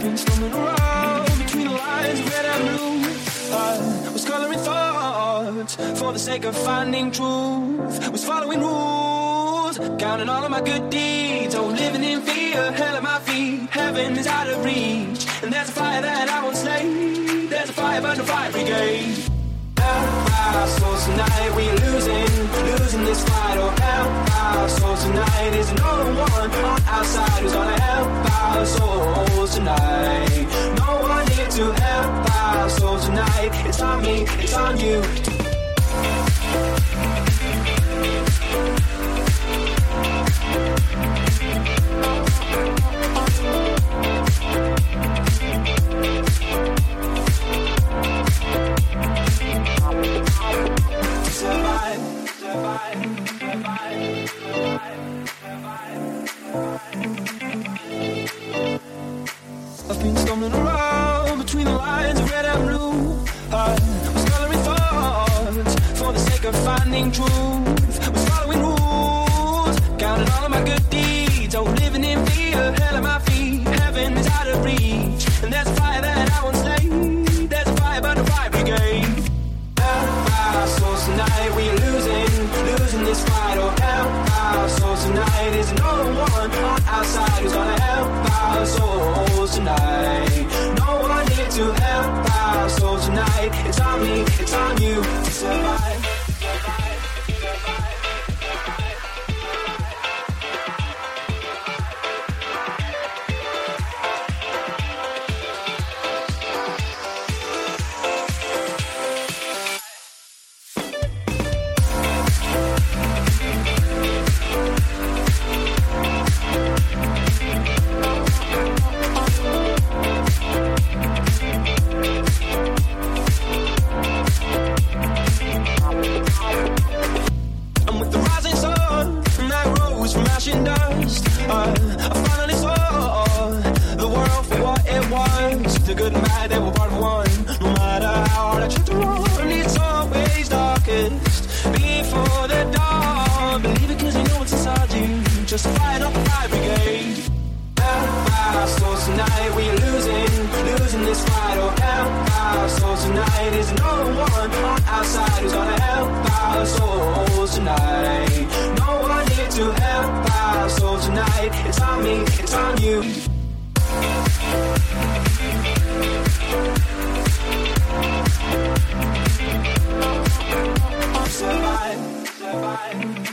been stumbling around between the lines of red and blue. I was coloring thoughts for the sake of finding truth. Was following rules, counting all of my good deeds. Oh, living in fear, hell at my feet. Heaven is out of reach, and there's a fire that I won't slay. There's a fire but no fire brigade. Help our souls tonight, we're losing this fight. Oh, help our souls tonight. Is no one on our side who's gonna help our souls tonight. No one here to help our souls tonight. It's on me, it's on you. I've been stumbling around between the lines of red and blue. I was coloring thoughts for the sake of finding truth. Was following rules, counting all of my good deeds. Oh, living in fear, hell at my feet. Heaven is out of reach, and there's a fire that I won't slay. There's a fire but no fire brigade. Help our souls tonight, we're losing this fight. Oh, help our souls tonight. Is no one on our side who's gonna help our souls tonight. No one here to help our souls tonight. It's on me, it's on you to survive. The good and bad, they were part of one. No matter how hard I try to run, it's always darkest before the dawn. Believe it 'cause you know what's inside you. Just fight up the fire brigade. Help our souls tonight, we're losing this fight. Oh, help our souls tonight. Is no one on our side who's gonna help our souls tonight. No one here to help our souls tonight. It's on me, it's on you. Survive.